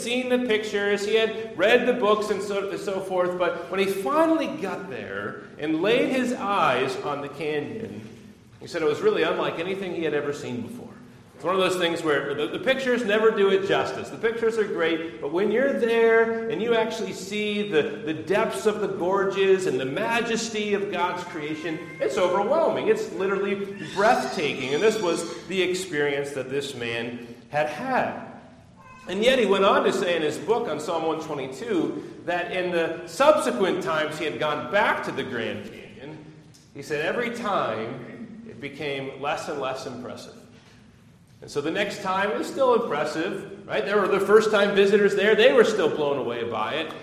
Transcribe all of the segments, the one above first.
seen the pictures, he had read the books and so forth, but when he finally got there and laid his eyes on the canyon, he said it was really unlike anything he had ever seen before. It's one of those things where the pictures never do it justice. The pictures are great, but when you're there and you actually see the depths of the gorges and the majesty of God's creation, it's overwhelming. It's literally breathtaking. And this was the experience that this man had had. And yet he went on to say in his book on Psalm 122 that in the subsequent times he had gone back to the Grand Canyon, he said every time it became less and less impressive. And so the next time it was still impressive, right? There were the first-time visitors there. They were still blown away by it.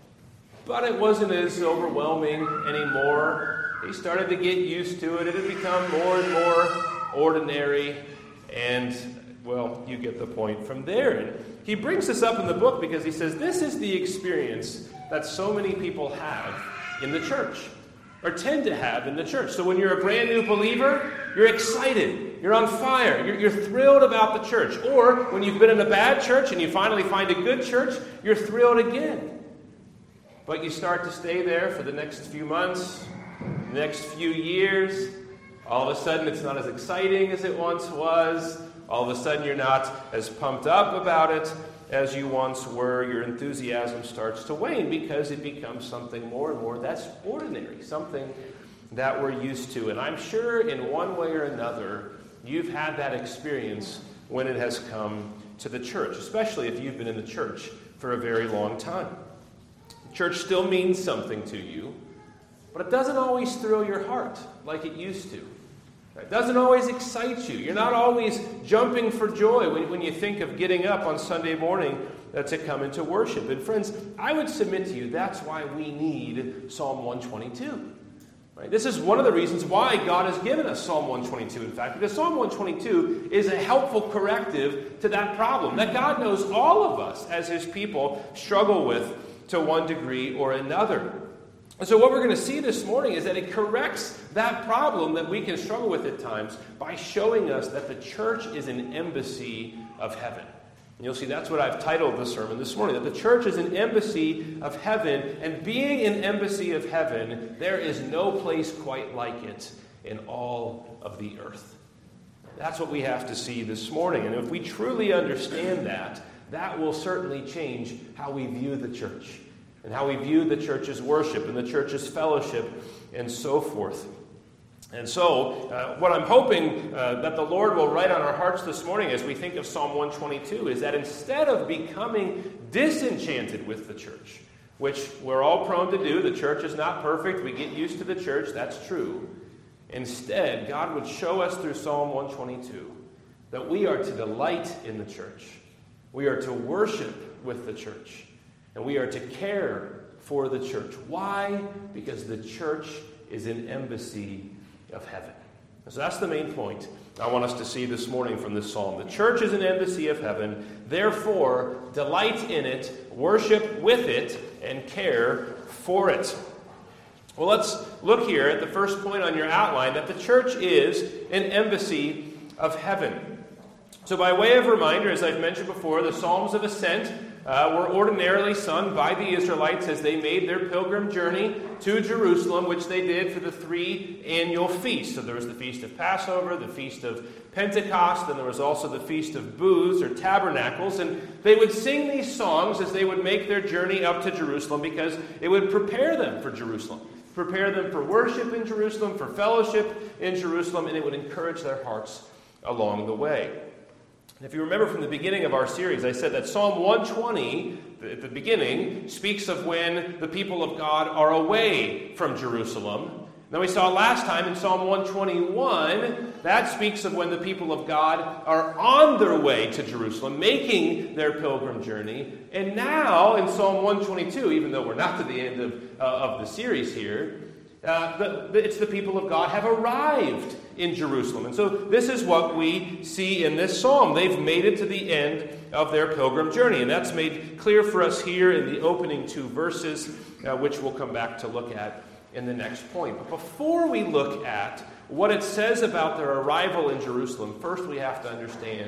But it wasn't as overwhelming anymore. He started to get used to it. It had become more and more ordinary. And, well, you get the point from there. And he brings this up in the book because he says this is the experience that so many people have in the church, or tend to have in the church. So when you're a brand new believer, you're excited. You're on fire. You're thrilled about the church. Or when you've been in a bad church and you finally find a good church, you're thrilled again. But you start to stay there for the next few months, the next few years. All of a sudden it's not as exciting as it once was. All of a sudden you're not as pumped up about it as you once were. Your enthusiasm starts to wane because it becomes something more and more that's ordinary, something that we're used to. And I'm sure in one way or another, you've had that experience when it has come to the church, especially if you've been in the church for a very long time. Church still means something to you, but it doesn't always thrill your heart like it used to. It doesn't always excite you. You're not always jumping for joy when you think of getting up on Sunday morning to come into worship. And friends, I would submit to you that's why we need Psalm 122. Right? This is one of the reasons why God has given us Psalm 122, in fact, because Psalm 122 is a helpful corrective to that problem that God knows all of us as His people struggle with to one degree or another. And so what we're going to see this morning is that it corrects that problem that we can struggle with at times by showing us that the church is an embassy of heaven. And you'll see that's what I've titled the sermon this morning, that the church is an embassy of heaven, and being an embassy of heaven, there is no place quite like it in all of the earth. That's what we have to see this morning. And if we truly understand that, that will certainly change how we view the church and how we view the church's worship and the church's fellowship and so forth. And so, what I'm hoping that the Lord will write on our hearts this morning as we think of Psalm 122 is that instead of becoming disenchanted with the church, which we're all prone to do, the church is not perfect, we get used to the church, that's true. Instead, God would show us through Psalm 122 that we are to delight in the church, we are to worship with the church, and we are to care for the church. Why? Because the church is an embassy of heaven. So that's the main point I want us to see this morning from this psalm. The church is an embassy of heaven. Therefore, delight in it, worship with it, and care for it. Well, let's look here at the first point on your outline, that the church is an embassy of heaven. So by way of reminder, as I've mentioned before, the Psalms of Ascent were ordinarily sung by the Israelites as they made their pilgrim journey to Jerusalem, which they did for the 3 annual feasts. So there was the Feast of Passover, the Feast of Pentecost, and there was also the Feast of Booths or Tabernacles. And they would sing these songs as they would make their journey up to Jerusalem because it would prepare them for Jerusalem, prepare them for worship in Jerusalem, for fellowship in Jerusalem, and it would encourage their hearts along the way. If you remember from the beginning of our series, I said that Psalm 120, at the beginning, speaks of when the people of God are away from Jerusalem. Then we saw last time in Psalm 121, that speaks of when the people of God are on their way to Jerusalem, making their pilgrim journey. And now in Psalm 122, even though we're not to the end of the series here, it's the people of God have arrived in Jerusalem. And so this is what we see in this psalm. They've made it to the end of their pilgrim journey. And that's made clear for us here in the opening 2 verses, which we'll come back to look at in the next point. But before we look at what it says about their arrival in Jerusalem, first we have to understand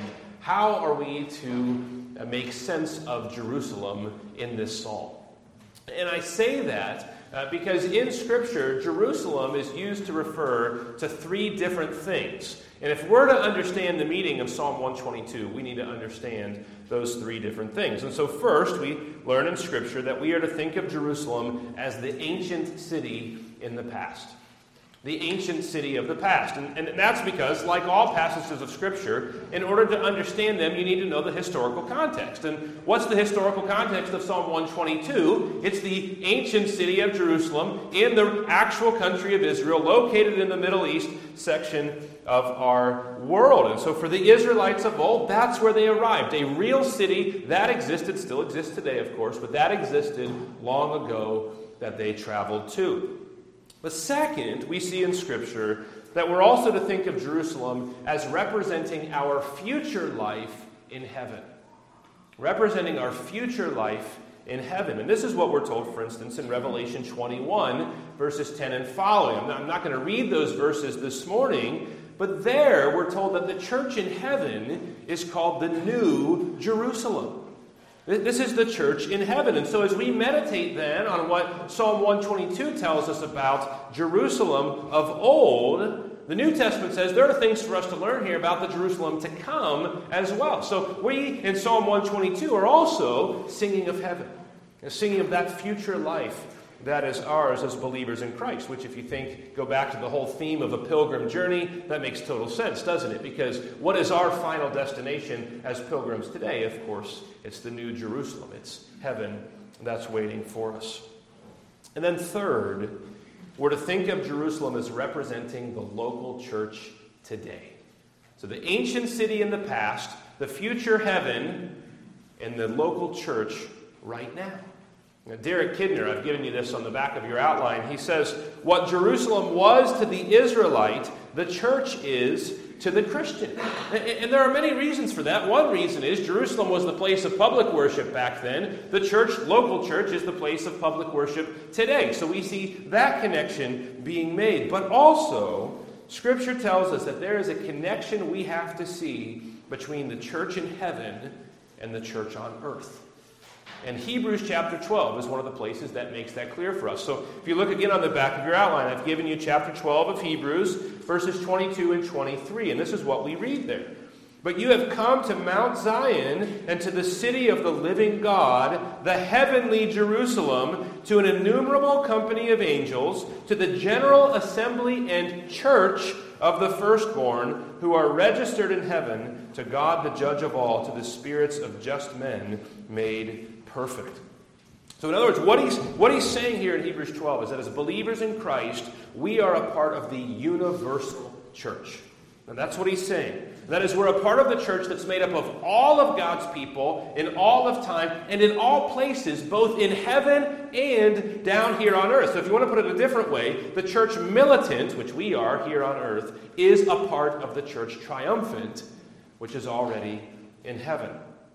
How are we to make sense of Jerusalem in this psalm? And I say that because in Scripture, Jerusalem is used to refer to three different things. And if we're to understand the meaning of Psalm 122, we need to understand those three different things. And so first, we learn in Scripture that we are to think of Jerusalem as the ancient city in the past. The ancient city of the past. And that's because, like all passages of Scripture, in order to understand them, you need to know the historical context. And what's the historical context of Psalm 122? It's the ancient city of Jerusalem in the actual country of Israel, located in the Middle East section of our world. And so for the Israelites of old, that's where they arrived. A real city that existed, still exists today, of course, but that existed long ago that they traveled to. But second, we see in Scripture that we're also to think of Jerusalem as representing our future life in heaven. Representing our future life in heaven. And this is what we're told, for instance, in Revelation 21, verses 10 and following. I'm not going to read those verses this morning, but there we're told that the church in heaven is called the New Jerusalem. This is the church in heaven. And so as we meditate then on what Psalm 122 tells us about Jerusalem of old, the New Testament says there are things for us to learn here about the Jerusalem to come as well. So we in Psalm 122 are also singing of heaven, singing of that future life that is ours as believers in Christ, which if you go back to the whole theme of a pilgrim journey, that makes total sense, doesn't it? Because what is our final destination as pilgrims today? Of course, it's the New Jerusalem. It's heaven that's waiting for us. And then third, we're to think of Jerusalem as representing the local church today. So the ancient city in the past, the future heaven, and the local church right now. Now, Derek Kidner, I've given you this on the back of your outline. He says, what Jerusalem was to the Israelite, the church is to the Christian. And there are many reasons for that. One reason is Jerusalem was the place of public worship back then. The church, local church, is the place of public worship today. So we see that connection being made. But also, Scripture tells us that there is a connection we have to see between the church in heaven and the church on earth. And Hebrews chapter 12 is one of the places that makes that clear for us. So if you look again on the back of your outline, I've given you chapter 12 of Hebrews, verses 22 and 23. And this is what we read there. But you have come to Mount Zion and to the city of the living God, the heavenly Jerusalem, to an innumerable company of angels, to the general assembly and church of the firstborn who are registered in heaven, to God the judge of all, to the spirits of just men made perfect. So in other words, what he's saying here in Hebrews 12 is that as believers in Christ, we are a part of the universal church. And that's what he's saying. That is, we're a part of the church that's made up of all of God's people in all of time and in all places, both in heaven and down here on earth. So if you want to put it a different way, the church militant, which we are here on earth, is a part of the church triumphant, which is already in heaven.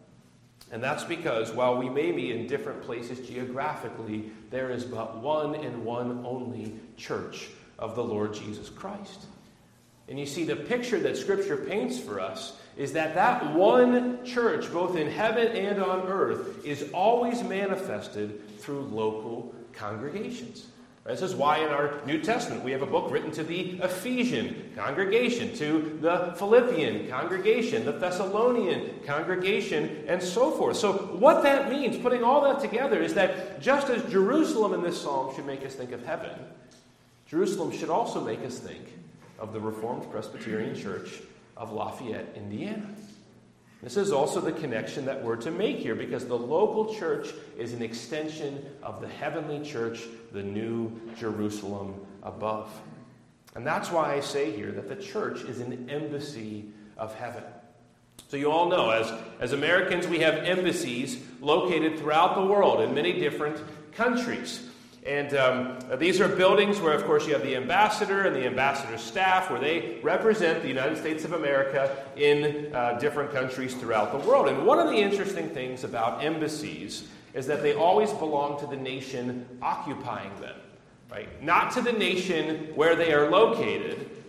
And that's because while we may be in different places geographically, there is but one and one only church of the Lord Jesus Christ. And you see, the picture that Scripture paints for us is that one church, both in heaven and on earth, is always manifested through local congregations. This is why in our New Testament we have a book written to the Ephesian congregation, to the Philippian congregation, the Thessalonian congregation, and so forth. So what that means, putting all that together, is that just as Jerusalem in this psalm should make us think of heaven, Jerusalem should also make us think of the Reformed Presbyterian Church of Lafayette, Indiana. This is also the connection that we're to make here, because the local church is an extension of the heavenly church, the New Jerusalem above. And that's why I say here that the church is an embassy of heaven. So you all know, as Americans, we have embassies located throughout the world in many different countries. And these are buildings where, of course, you have the ambassador and the ambassador's staff, where they represent the United States of America in different countries throughout the world. And one of the interesting things about embassies is that they always belong to the nation occupying them, right? Not to the nation where they are located,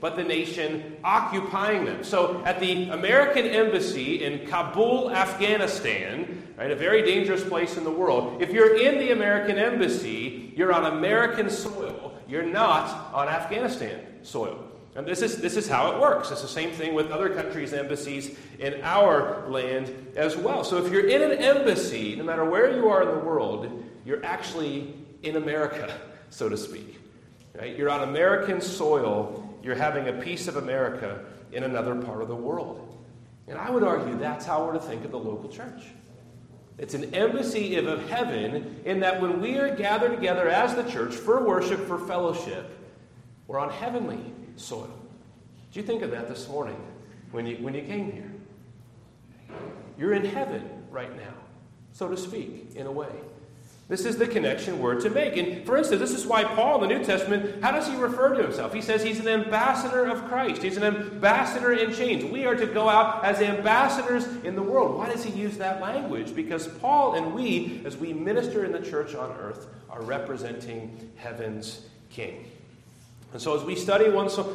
but the nation occupying them. So at the American embassy in Kabul, Afghanistan, right, a very dangerous place in the world, if you're in the American embassy, you're on American soil. You're not on Afghanistan soil. And this is how it works. It's the same thing with other countries' embassies in our land as well. So if you're in an embassy, no matter where you are in the world, you're actually in America, so to speak. Right? You're on American soil. You're having a piece of America in another part of the world. And I would argue that's how we're to think of the local church. It's an embassy of heaven in that when we are gathered together as the church for worship, for fellowship, we're on heavenly soil. Did you think of that this morning when you came here? You're in heaven right now, so to speak, in a way. This is the connection we're to make. And for instance, this is why Paul in the New Testament, how does he refer to himself? He says he's an ambassador of Christ. He's an ambassador in chains. We are to go out as ambassadors in the world. Why does he use that language? Because Paul and we, as we minister in the church on earth, are representing heaven's King. And so as we study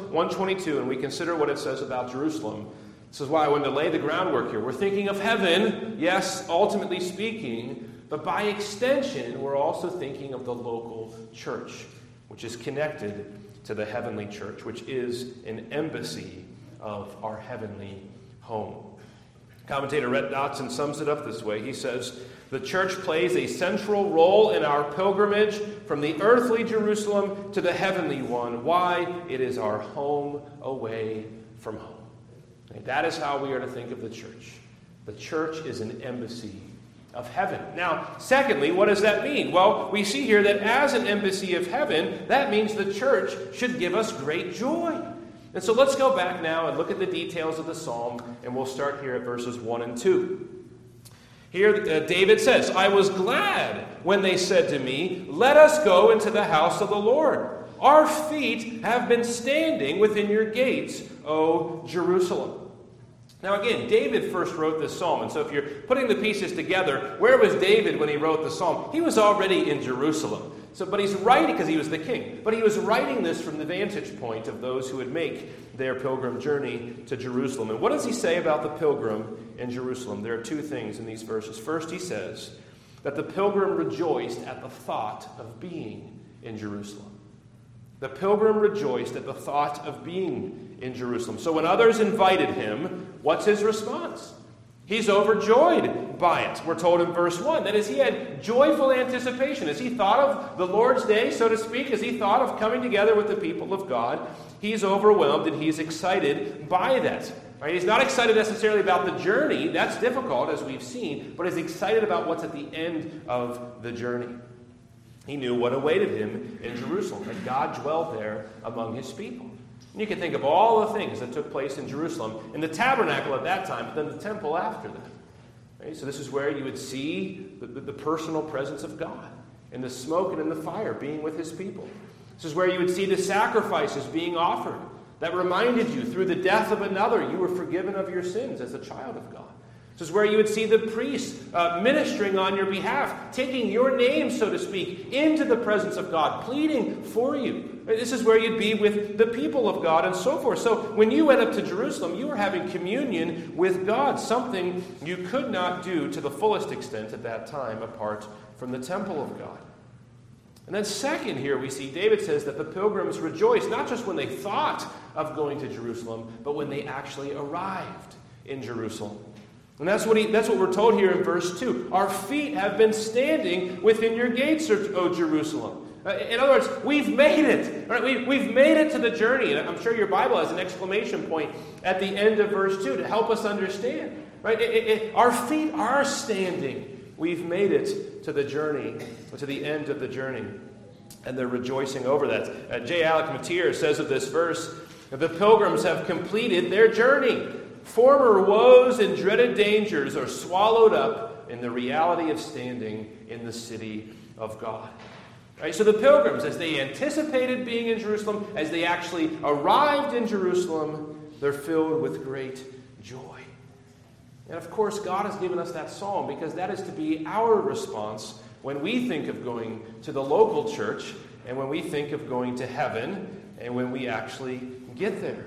122 and we consider what it says about Jerusalem, this is why I wanted to lay the groundwork here. We're thinking of heaven, yes, ultimately speaking, but by extension, we're also thinking of the local church, which is connected to the heavenly church, which is an embassy of our heavenly home. Commentator Rhett Dotson sums it up this way. He says, the church plays a central role in our pilgrimage from the earthly Jerusalem to the heavenly one. Why? It is our home away from home. And that is how we are to think of the church. The church is an embassy of heaven. Now, secondly, what does that mean? Well, we see here that as an embassy of heaven, that means the church should give us great joy. And so let's go back now and look at the details of the psalm, and we'll start here at verses 1 and 2. Here, David says, I was glad when they said to me, let us go into the house of the Lord. Our feet have been standing within your gates, O Jerusalem. Now again, David first wrote this psalm, and so if you're putting the pieces together, where was David when he wrote the psalm? He was already in Jerusalem. But he's writing, because he was the king, but he was writing this from the vantage point of those who would make their pilgrim journey to Jerusalem. And what does he say about the pilgrim in Jerusalem? There are two things in these verses. First, he says that the pilgrim rejoiced at the thought of being in Jerusalem. The pilgrim rejoiced at the thought of being in Jerusalem. So when others invited him, what's his response? He's overjoyed by it. We're told in verse 1. That is, he had joyful anticipation. As he thought of the Lord's day, so to speak, as he thought of coming together with the people of God, he's overwhelmed and he's excited by that. Right? He's not excited necessarily about the journey. That's difficult, as we've seen. But he's excited about what's at the end of the journey. He knew what awaited him in Jerusalem, that God dwelled there among his people. And you can think of all the things that took place in Jerusalem, in the tabernacle at that time, but then the temple after that. Right? So this is where you would see the personal presence of God, in the smoke and in the fire, being with his people. This is where you would see the sacrifices being offered that reminded you, through the death of another, you were forgiven of your sins as a child of God. This is where you would see the priests ministering on your behalf, taking your name, so to speak, into the presence of God, pleading for you. This is where you'd be with the people of God and so forth. So when you went up to Jerusalem, you were having communion with God, something you could not do to the fullest extent at that time apart from the temple of God. And then second here we see David says that the pilgrims rejoiced, not just when they thought of going to Jerusalem, but when they actually arrived in Jerusalem. And that's what we're told here in verse 2. Our feet have been standing within your gates, O Jerusalem. In other words, we've made it. Right? We've made it to the journey. And I'm sure your Bible has an exclamation point at the end of verse 2 to help us understand. Right? Our feet are standing. We've made it to the journey, to the end of the journey. And they're rejoicing over that. J. Alec Matier says of this verse, the pilgrims have completed their journey. Former woes and dreaded dangers are swallowed up in the reality of standing in the city of God. Right? So the pilgrims, as they anticipated being in Jerusalem, as they actually arrived in Jerusalem, they're filled with great joy. And of course, God has given us that psalm because that is to be our response when we think of going to the local church and when we think of going to heaven and when we actually get there.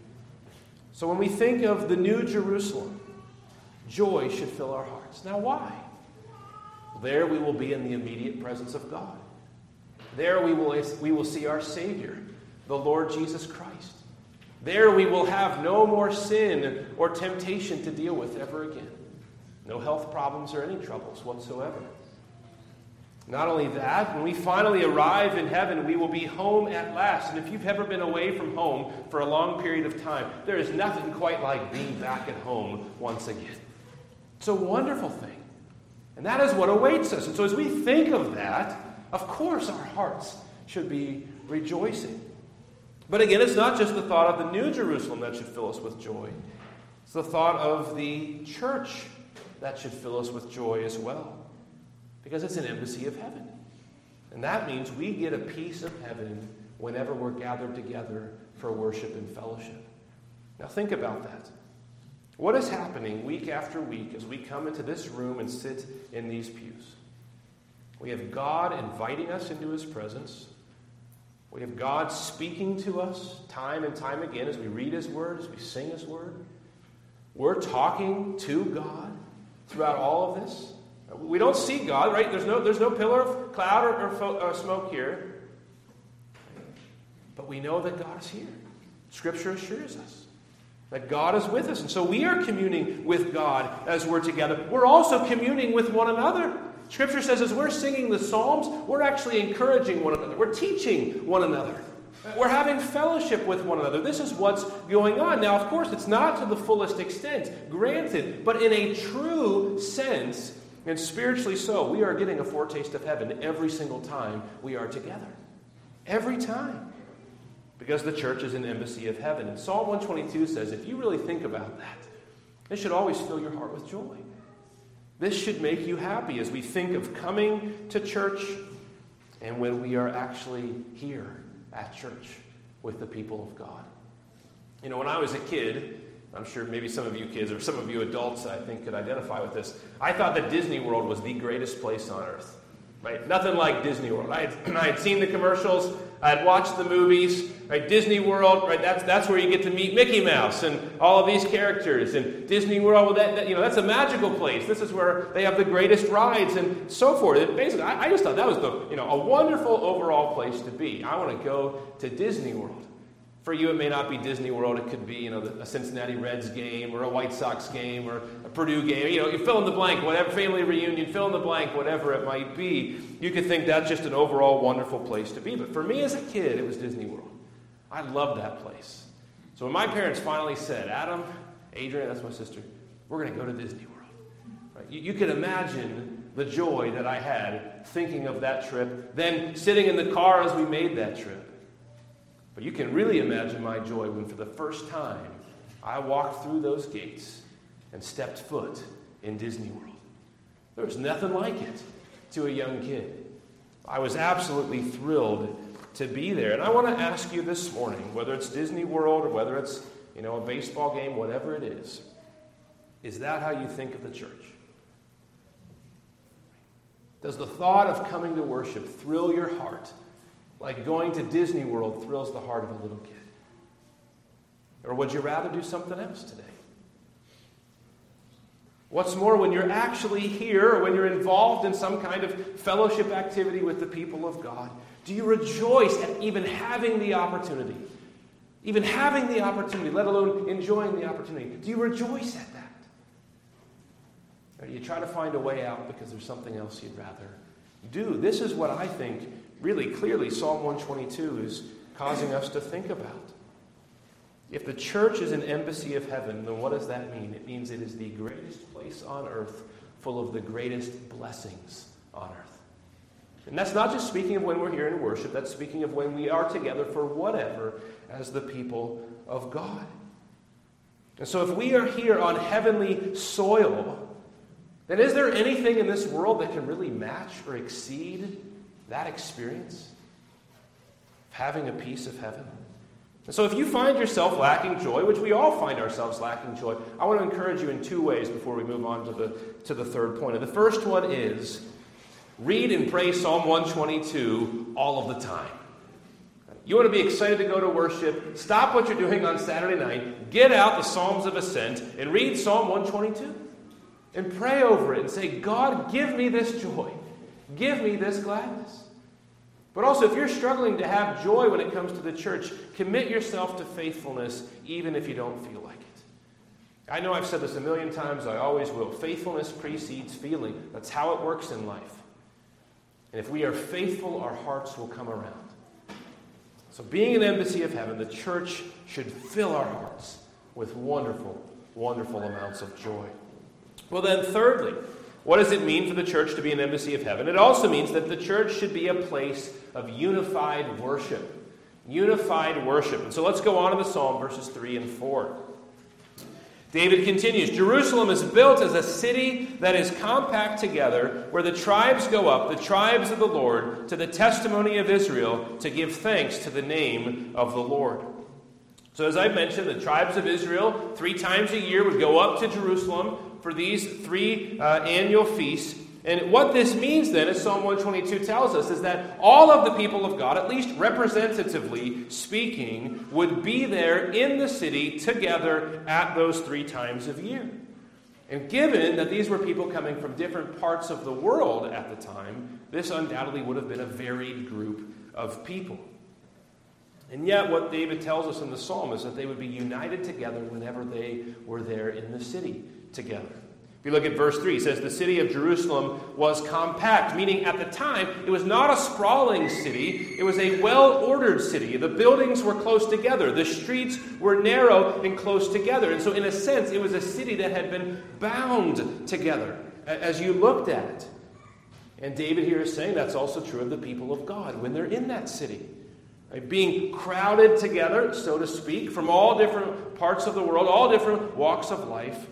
So when we think of the New Jerusalem, joy should fill our hearts. Now why? There we will be in the immediate presence of God. There we will see our Savior, the Lord Jesus Christ. There we will have no more sin or temptation to deal with ever again. No health problems or any troubles whatsoever. Not only that, when we finally arrive in heaven, we will be home at last. And if you've ever been away from home for a long period of time, there is nothing quite like being back at home once again. It's a wonderful thing. And that is what awaits us. And so as we think of that, of course our hearts should be rejoicing. But again, it's not just the thought of the New Jerusalem that should fill us with joy. It's the thought of the church that should fill us with joy as well. Because it's an embassy of heaven. And that means we get a piece of heaven whenever we're gathered together for worship and fellowship. Now think about that. What is happening week after week as we come into this room and sit in these pews? We have God inviting us into His presence. We have God speaking to us time and time again as we read His Word, as we sing His Word. We're talking to God throughout all of this. We don't see God, right? There's no pillar of cloud or smoke here. But we know that God is here. Scripture assures us that God is with us. And so we are communing with God as we're together. We're also communing with one another. Scripture says as we're singing the Psalms, we're actually encouraging one another. We're teaching one another. We're having fellowship with one another. This is what's going on. Now, of course, it's not to the fullest extent, granted, but in a true sense, and spiritually so, we are getting a foretaste of heaven every single time we are together. Every time. Because the church is an embassy of heaven. And Psalm 122 says, if you really think about that, this should always fill your heart with joy. This should make you happy as we think of coming to church and when we are actually here at church with the people of God. You know, when I was a kid, I'm sure maybe some of you kids or some of you adults, I think, could identify with this. I thought that Disney World was the greatest place on earth. Right? Nothing like Disney World. I had seen the commercials. I had watched the movies. Right? Disney World. Right? That's where you get to meet Mickey Mouse and all of these characters. And Disney World. Well, that's a magical place. This is where they have the greatest rides and so forth. And basically, I just thought that was a wonderful overall place to be. I want to go to Disney World. For you, it may not be Disney World. It could be, a Cincinnati Reds game or a White Sox game or a Purdue game. You fill in the blank, whatever, family reunion, fill in the blank, whatever it might be. You could think that's just an overall wonderful place to be. But for me as a kid, it was Disney World. I loved that place. So when my parents finally said, Adam, Adrian, that's my sister, we're going to go to Disney World. Right? You could imagine the joy that I had thinking of that trip, then sitting in the car as we made that trip. But you can really imagine my joy when for the first time I walked through those gates and stepped foot in Disney World. There was nothing like it to a young kid. I was absolutely thrilled to be there. And I want to ask you this morning, whether it's Disney World or whether it's, a baseball game, whatever it is that how you think of the church? Does the thought of coming to worship thrill your heart like going to Disney World thrills the heart of a little kid? Or would you rather do something else today? What's more, when you're actually here or when you're involved in some kind of fellowship activity with the people of God, do you rejoice at even having the opportunity? Even having the opportunity, let alone enjoying the opportunity. Do you rejoice at that? Or do you try to find a way out because there's something else you'd rather do? This is what I think really clearly Psalm 122 is causing us to think about. If the church is an embassy of heaven, then what does that mean? It means it is the greatest place on earth, full of the greatest blessings on earth. And that's not just speaking of when we're here in worship, that's speaking of when we are together for whatever as the people of God. And so if we are here on heavenly soil, then is there anything in this world that can really match or exceed that experience of having a piece of heaven? And so if you find yourself lacking joy, which we all find ourselves lacking joy, I want to encourage you in two ways before we move on to the third point. And the first one is read and pray Psalm 122 all of the time. You want to be excited to go to worship? Stop what you're doing on Saturday night, get out the Psalms of Ascent, and read Psalm 122. And pray over it and say, God, give me this joy. Give me this gladness. But also, if you're struggling to have joy when it comes to the church, commit yourself to faithfulness even if you don't feel like it. I know I've said this a million times, I always will. Faithfulness precedes feeling. That's how it works in life. And if we are faithful, our hearts will come around. So being an embassy of heaven, the church should fill our hearts with wonderful, wonderful amounts of joy. Well then, thirdly, what does it mean for the church to be an embassy of heaven? It also means that the church should be a place of unified worship. Unified worship. And so let's go on to the psalm, verses 3 and 4. David continues, Jerusalem is built as a city that is compact together, where the tribes go up, the tribes of the Lord, to the testimony of Israel, to give thanks to the name of the Lord. So as I mentioned, the tribes of Israel 3 times a year would go up to Jerusalem for these 3 annual feasts. And what this means then, as Psalm 122 tells us, is that all of the people of God, at least representatively speaking, would be there in the city together at those 3 times of year. And given that these were people coming from different parts of the world at the time, this undoubtedly would have been a varied group of people. And yet what David tells us in the psalm is that they would be united together whenever they were there in the city together. If you look at verse 3, it says, the city of Jerusalem was compact, meaning at the time it was not a sprawling city, it was a well-ordered city. The buildings were close together, the streets were narrow and close together. And so in a sense, it was a city that had been bound together as you looked at it. And David here is saying that's also true of the people of God when they're in that city. Right? Being crowded together, so to speak, from all different parts of the world, all different walks of life,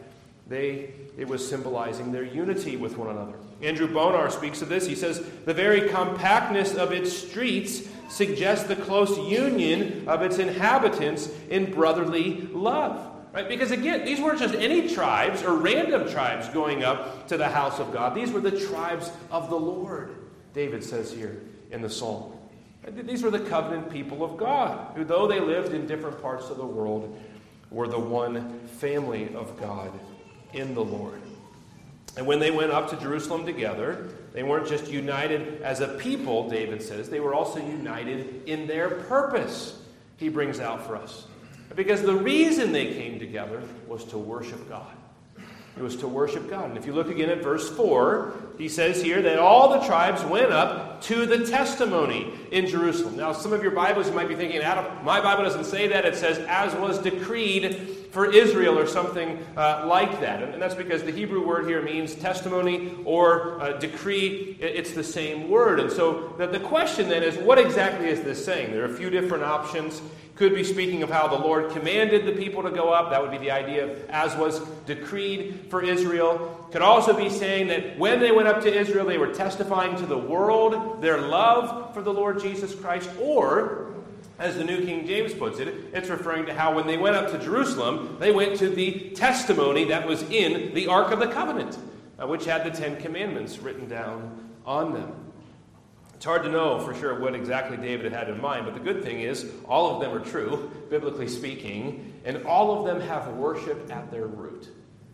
it was symbolizing their unity with one another. Andrew Bonar speaks of this. He says, the very compactness of its streets suggests the close union of its inhabitants in brotherly love. Right? Because again, these weren't just any tribes or random tribes going up to the house of God. These were the tribes of the Lord, David says here in the psalm. These were the covenant people of God, who though they lived in different parts of the world, were the one family of God in the Lord. And when they went up to Jerusalem together, they weren't just united as a people, David says, they were also united in their purpose, he brings out for us. Because the reason they came together was to worship God. It was to worship God. And if you look again at verse 4, he says here that all the tribes went up to the testimony in Jerusalem. Now, some of your Bibles, you might be thinking, Adam, my Bible doesn't say that. It says, as was decreed for Israel, or something like that. And that's because the Hebrew word here means testimony or decree. It's the same word. And so the question then is, what exactly is this saying? There are a few different options. Could be speaking of how the Lord commanded the people to go up. That would be the idea of as was decreed for Israel. Could also be saying that when they went up to Israel, they were testifying to the world their love for the Lord Jesus Christ. Or, as the New King James puts it, it's referring to how when they went up to Jerusalem, they went to the testimony that was in the Ark of the Covenant, which had the 10 Commandments written down on them. It's hard to know for sure what exactly David had in mind, but the good thing is all of them are true, biblically speaking, and all of them have worship at their root.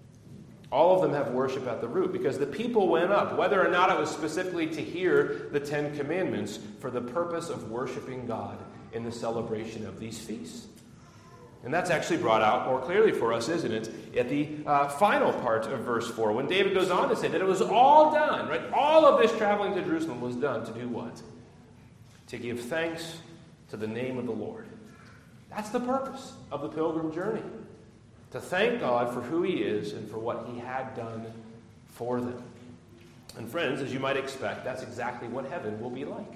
All of them have worship at the root, because the people went up, whether or not it was specifically to hear the 10 Commandments, for the purpose of worshiping God in the celebration of these feasts. And that's actually brought out more clearly for us, isn't it, at the final part of verse 4, when David goes on to say that it was all done, right? All of this traveling to Jerusalem was done to do what? To give thanks to the name of the Lord. That's the purpose of the pilgrim journey. To thank God for who He is and for what He had done for them. And friends, as you might expect, that's exactly what heaven will be like.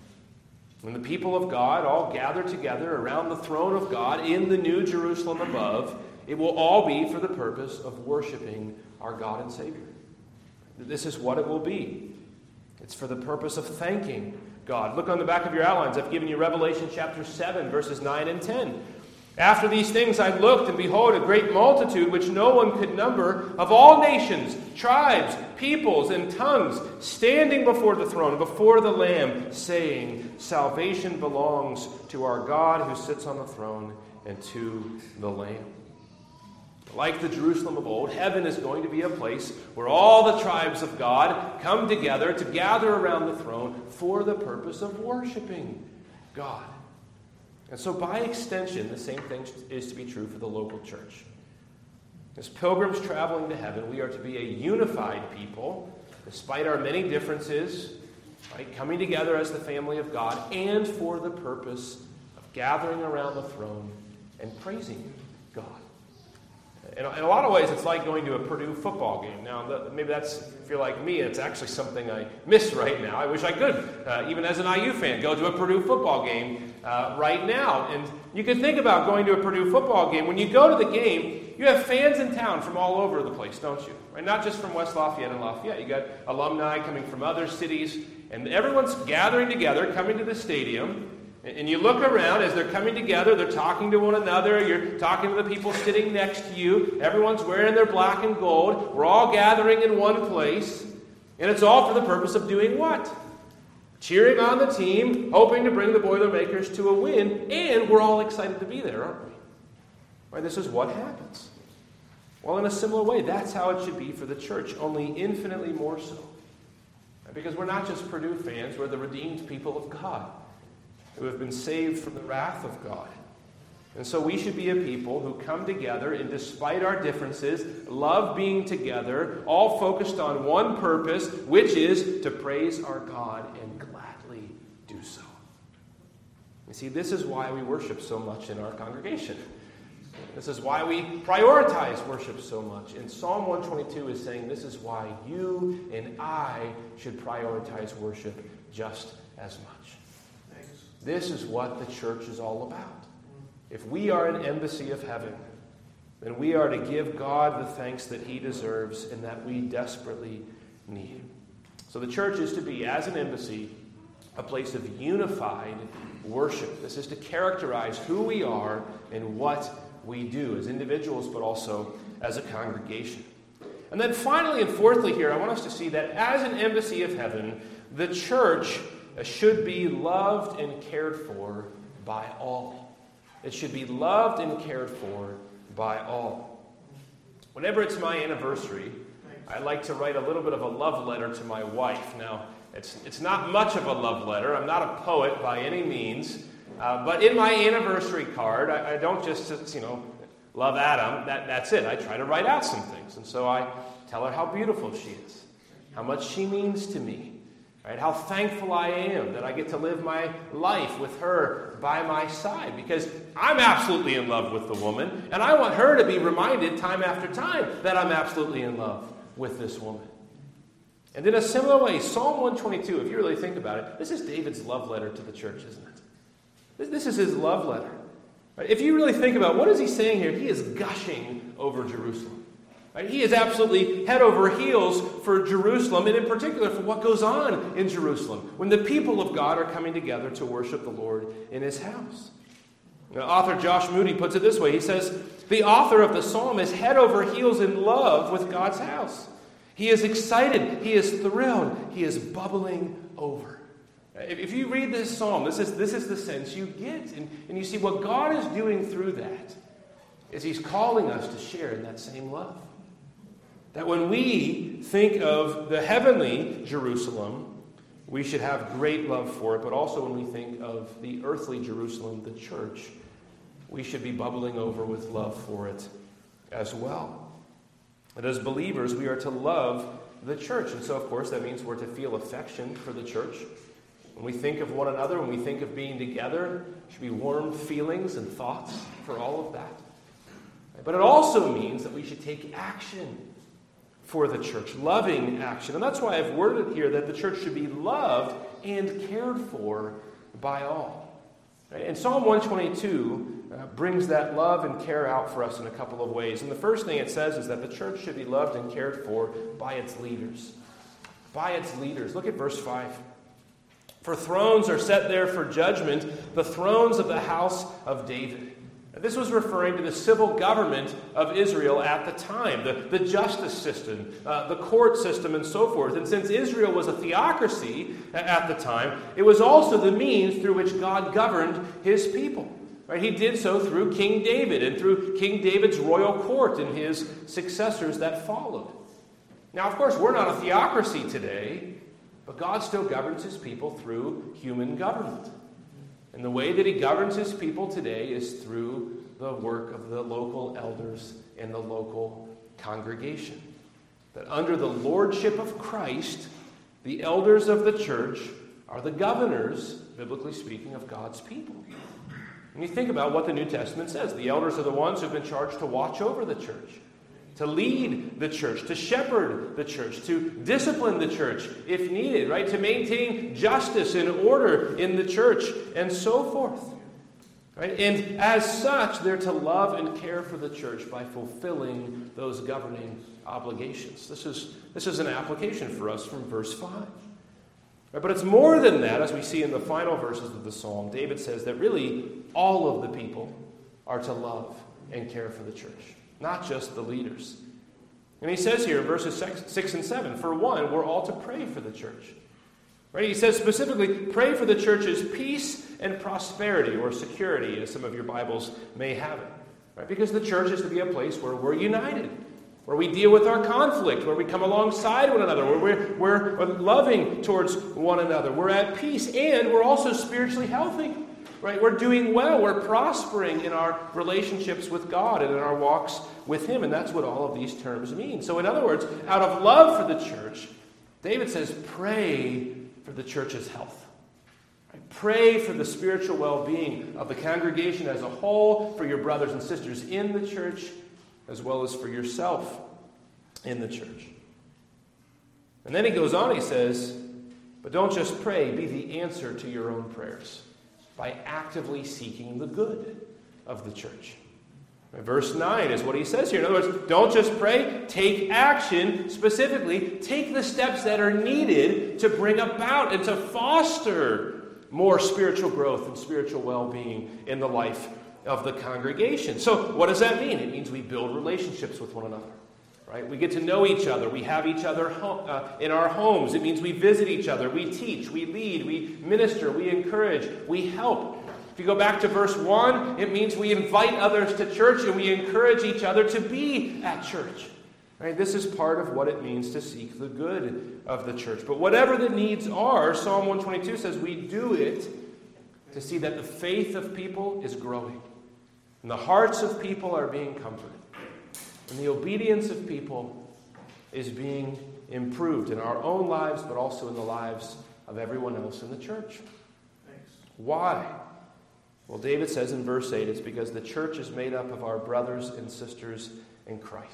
When the people of God all gather together around the throne of God in the New Jerusalem above, it will all be for the purpose of worshiping our God and Savior. This is what it will be. It's for the purpose of thanking God. Look on the back of your outlines. I've given you Revelation chapter 7, verses 9 and 10. After these things I looked, and behold, a great multitude, which no one could number, of all nations, tribes, peoples, and tongues, standing before the throne, before the Lamb, saying, Salvation belongs to our God who sits on the throne and to the Lamb. Like the Jerusalem of old, heaven is going to be a place where all the tribes of God come together to gather around the throne for the purpose of worshiping God. And so by extension, the same thing is to be true for the local church. As pilgrims traveling to heaven, we are to be a unified people, despite our many differences, right, coming together as the family of God, and for the purpose of gathering around the throne and praising God. In a lot of ways, it's like going to a Purdue football game. Now, maybe if you're like me, it's actually something I miss right now. I wish I could, even as an IU fan, go to a Purdue football game right now. And you can think about going to a Purdue football game. When you go to the game, you have fans in town from all over the place, don't you? Right? Not just from West Lafayette and Lafayette. You got alumni coming from other cities, and everyone's gathering together, coming to the stadium. And you look around as they're coming together, they're talking to one another, you're talking to the people sitting next to you, everyone's wearing their black and gold, we're all gathering in one place, and it's all for the purpose of doing what? Cheering on the team, hoping to bring the Boilermakers to a win, and we're all excited to be there, aren't we? Right, this is what happens. Well, in a similar way, that's how it should be for the church, only infinitely more so. Because we're not just Purdue fans, we're the redeemed people of God, who have been saved from the wrath of God. And so we should be a people who come together and despite our differences, love being together, all focused on one purpose, which is to praise our God and gladly do so. You see, this is why we worship so much in our congregation. This is why we prioritize worship so much. And Psalm 122 is saying this is why you and I should prioritize worship just as much. This is what the church is all about. If we are an embassy of heaven, then we are to give God the thanks that He deserves and that we desperately need. So the church is to be, as an embassy, a place of unified worship. This is to characterize who we are and what we do as individuals, but also as a congregation. And then finally and fourthly here, I want us to see that as an embassy of heaven, the church should be loved and cared for by all. It should be loved and cared for by all. Whenever it's my anniversary, I like to write a little bit of a love letter to my wife. Now, it's not much of a love letter. I'm not a poet by any means. But in my anniversary card, I don't just, love Adam. That's it. I try to write out some things. And so I tell her how beautiful she is, how much she means to me. Right, how thankful I am that I get to live my life with her by my side, because I'm absolutely in love with the woman, and I want her to be reminded time after time that I'm absolutely in love with this woman. And in a similar way, Psalm 122, if you really think about it, this is David's love letter to the church, isn't it? This is his love letter. Right? If you really think about what is he saying here, he is gushing over Jerusalem. Right? He is absolutely head over heels for Jerusalem, and in particular for what goes on in Jerusalem when the people of God are coming together to worship the Lord in His house. Now, author Josh Moody puts it this way. He says, the author of the psalm is head over heels in love with God's house. He is excited. He is thrilled. He is bubbling over. If you read this psalm, this is the sense you get. And you see what God is doing through that is He's calling us to share in that same love. That when we think of the heavenly Jerusalem, we should have great love for it, but also when we think of the earthly Jerusalem, the church, we should be bubbling over with love for it as well. And as believers, we are to love the church. And so, of course, that means we're to feel affection for the church. When we think of one another, when we think of being together, there should be warm feelings and thoughts for all of that. But it also means that we should take action for the church, loving action. And that's why I've worded here that the church should be loved and cared for by all. And Psalm 122 brings that love and care out for us in a couple of ways. And the first thing it says is that the church should be loved and cared for by its leaders. By its leaders. Look at verse 5. For thrones are set there for judgment, the thrones of the house of David. This was referring to the civil government of Israel at the time, the justice system, the court system, and so forth. And since Israel was a theocracy at the time, it was also the means through which God governed his people. Right? He did so through King David and through King David's royal court and his successors that followed. Now, of course, we're not a theocracy today, but God still governs his people through human government. And the way that he governs his people today is through the work of the local elders in the local congregation. That under the lordship of Christ, the elders of the church are the governors, biblically speaking, of God's people. And you think about what the New Testament says. The elders are the ones who've been charged to watch over the church, to lead the church, to shepherd the church, to discipline the church if needed, right? To maintain justice and order in the church, and so forth. Right? And as such, they're to love and care for the church by fulfilling those governing obligations. This is an application for us from verse 5. Right? But it's more than that, as we see in the final verses of the psalm. David says that really all of the people are to love and care for the church, not just the leaders. And he says here in verses 6 and 7, for one, we're all to pray for the church. Right? He says specifically, pray for the church's peace and prosperity, or security, as some of your Bibles may have it. Right? Because the church is to be a place where we're united, where we deal with our conflict, where we come alongside one another, where we're loving towards one another, we're at peace, and we're also spiritually healthy. Right? We're doing well. We're prospering in our relationships with God and in our walks with him. And that's what all of these terms mean. So in other words, out of love for the church, David says, pray for the church's health. Right? Pray for the spiritual well-being of the congregation as a whole, for your brothers and sisters in the church, as well as for yourself in the church. And then he goes on, he says, but don't just pray, be the answer to your own prayers by actively seeking the good of the church. Verse 9 is what he says here. In other words, don't just pray, take action. Specifically, take the steps that are needed to bring about and to foster more spiritual growth and spiritual well-being in the life of the congregation. So what does that mean? It means we build relationships with one another. Right? We get to know each other. We have each other in our homes. It means we visit each other. We teach. We lead. We minister. We encourage. We help. If you go back to verse 1, it means we invite others to church and we encourage each other to be at church. Right? This is part of what it means to seek the good of the church. But whatever the needs are, Psalm 122 says we do it to see that the faith of people is growing and the hearts of people are being comforted. And the obedience of people is being improved in our own lives, but also in the lives of everyone else in the church. Thanks. Why? Well, David says in verse 8, it's because the church is made up of our brothers and sisters in Christ.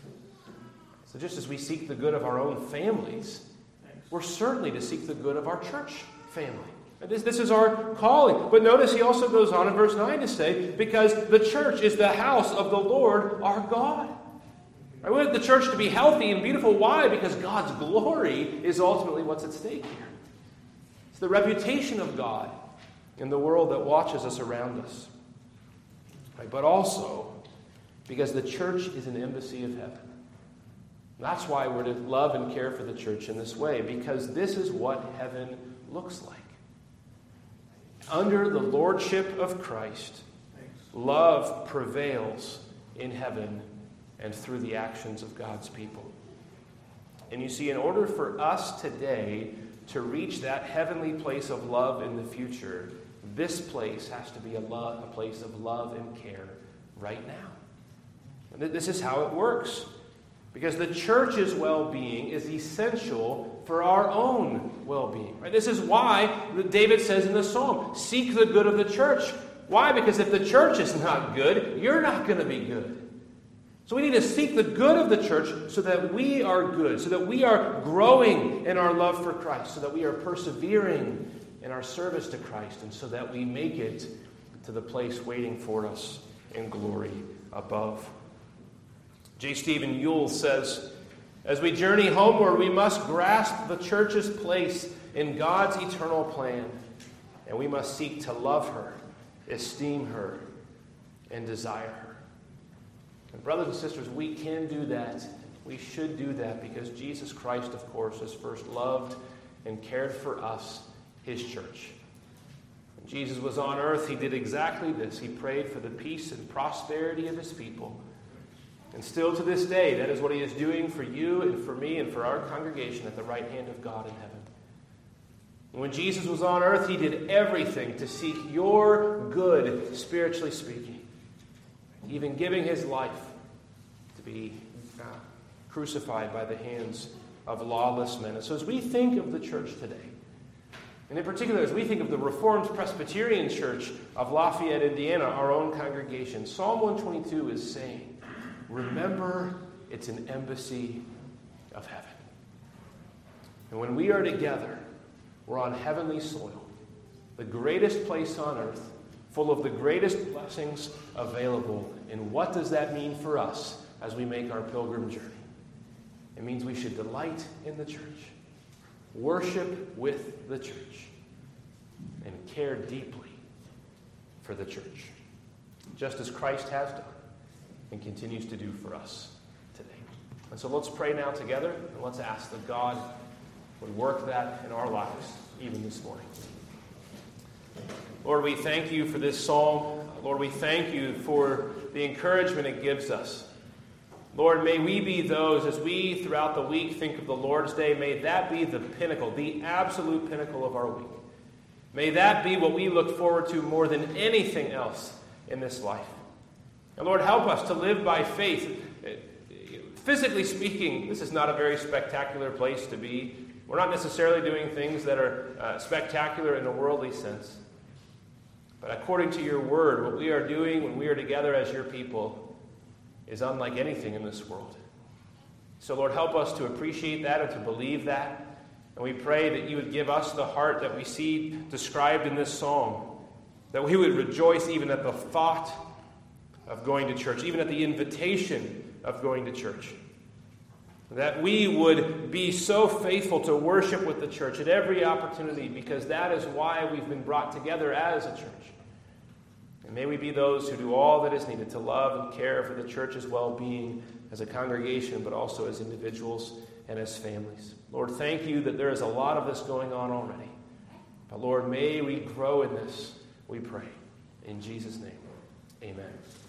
So just as we seek the good of our own families, we're certainly to seek the good of our church family. This is our calling. But notice he also goes on in verse 9 to say, because the church is the house of the Lord our God. I want the church to be healthy and beautiful. Why? Because God's glory is ultimately what's at stake here. It's the reputation of God in the world that watches us around us. Right? But also because the church is an embassy of heaven. That's why we're to love and care for the church in this way, because this is what heaven looks like. Under the lordship of Christ, love prevails in heaven and through the actions of God's people. And you see, in order for us today to reach that heavenly place of love in the future, this place has to be a place of love and care right now. And this is how it works. Because the church's well-being is essential for our own well-being. Right? This is why David says in the psalm, seek the good of the church. Why? Because if the church is not good, you're not going to be good. So we need to seek the good of the church so that we are good, so that we are growing in our love for Christ, so that we are persevering in our service to Christ, and so that we make it to the place waiting for us in glory above. J. Stephen Ewell says, as we journey homeward, we must grasp the church's place in God's eternal plan, and we must seek to love her, esteem her, and desire her. And brothers and sisters, we can do that. We should do that because Jesus Christ, of course, has first loved and cared for us, his church. When Jesus was on earth, he did exactly this. He prayed for the peace and prosperity of his people. And still to this day, that is what he is doing for you and for me and for our congregation at the right hand of God in heaven. And when Jesus was on earth, he did everything to seek your good, spiritually speaking, even giving his life to be crucified by the hands of lawless men. And so as we think of the church today, and in particular as we think of the Reformed Presbyterian Church of Lafayette, Indiana, our own congregation, Psalm 122 is saying, remember, it's an embassy of heaven. And when we are together, we're on heavenly soil, the greatest place on earth, full of the greatest blessings available. And what does that mean for us as we make our pilgrim journey? It means we should delight in the church, worship with the church, and care deeply for the church, just as Christ has done and continues to do for us today. And so let's pray now together, and let's ask that God would work that in our lives, even this morning. Lord, we thank you for this psalm. Lord, we thank you for the encouragement it gives us. Lord, may we be those, as we throughout the week think of the Lord's Day, may that be the pinnacle, the absolute pinnacle of our week. May that be what we look forward to more than anything else in this life. And Lord, help us to live by faith. Physically speaking, this is not a very spectacular place to be. We're not necessarily doing things that are spectacular in a worldly sense. But according to your word, what we are doing when we are together as your people is unlike anything in this world. So Lord, help us to appreciate that and to believe that. And we pray that you would give us the heart that we see described in this psalm, that we would rejoice even at the thought of going to church, even at the invitation of going to church. That we would be so faithful to worship with the church at every opportunity, because that is why we've been brought together as a church. And may we be those who do all that is needed to love and care for the church's well-being as a congregation, but also as individuals and as families. Lord, thank you that there is a lot of this going on already. But Lord, may we grow in this, we pray. In Jesus' name, amen.